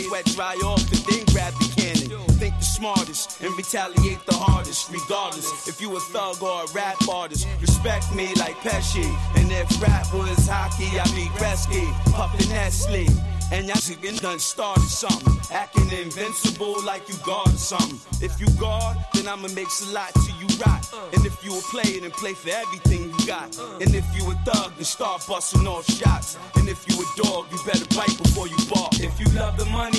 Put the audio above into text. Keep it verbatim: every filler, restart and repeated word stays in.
wet dry off and then grab the cannon. Think the smartest and retaliate the hardest. Regardless if you a thug or a rap artist, respect me like Pesci. And if rap was hockey, I be Gretzky, puffin' Nestle. And y'all chicken done started something, acting invincible like you guard or something. If you guard, then I'ma make a lot till you rot. And if you a player, then play for everything you got. And if you a thug, then start busting off shots. And if you a dog, you better bite before you bark. If you love the money,